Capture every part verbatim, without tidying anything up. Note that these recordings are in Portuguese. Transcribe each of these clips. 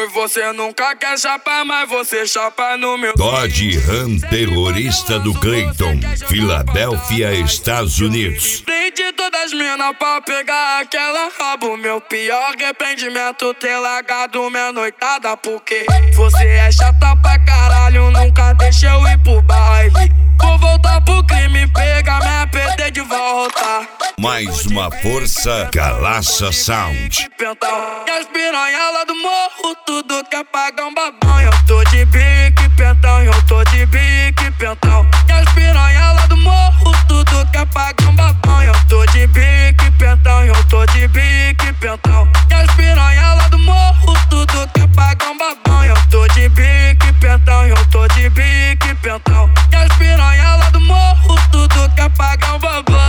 Oi, você nunca quer chapar, mas você chapa no meu. Dodge Ram terrorista do Clayton, Filadélfia, Estados Unidos. Prendi todas as minas pra pegar aquela rabo. Meu pior arrependimento ter largado minha noitada. Porque você é chata pra caralho, nunca deixa eu ir pro baile. Vou voltar pro crime, pegar minha P T de volta. Mais uma força, Galaça Sound. Pentão, e as piranha lá do morro, tudo quer pagar um babão. Eu tô de bique, pentão, eu tô de bique, pentão. E as piranha lá do morro, tudo quer pagar um babão. Eu tô de bique, pentão, eu tô de bique, pentão. E as piranha lá do morro, tudo quer pagar um babão. Eu tô de bique, pentão, eu tô de bique, pentão. E as piranha lá do morro, tudo quer pagar um babão.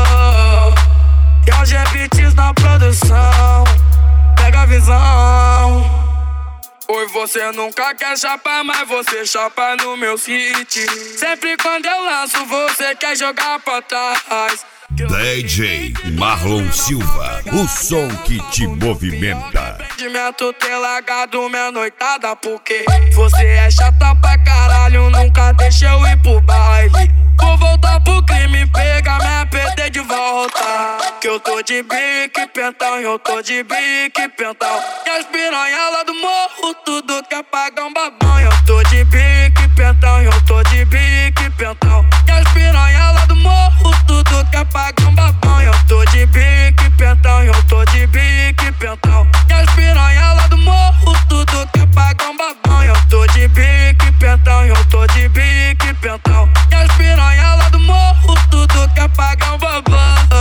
E os G Beats na produção, pega a visão. Oi, você nunca quer chapar, mas você chapa no meu city. Sempre quando eu lanço, você quer jogar pra trás. D J Marlon Silva, o som que te movimenta. Arrependimento ter largado minha noitada. Porque você é chata pra caralho, nunca deixa eu ir pro baile. Vou voltar pro crime, pegar minha P T de volta. Que eu tô de bique, pentão, eu tô de bique, pentão. E as piranha lá do morro, tudo quer pagar um babão. Eu tô de bique, pentão, eu tô de bique, pentão. E as piranha lá do morro, tudo quer pagar um babão. Eu tô de bique, pentão, eu tô de bique, pentão. E as piranha lá do morro, tudo quer pagar um babão. Eu tô de bique, pentão, eu tô de bique, pentão. E as piranha lá do morro, tudo quer pagar um babão.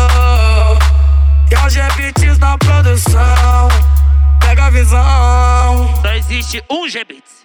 E os G Beats na produção, pega a visão. Só existe um G Beats.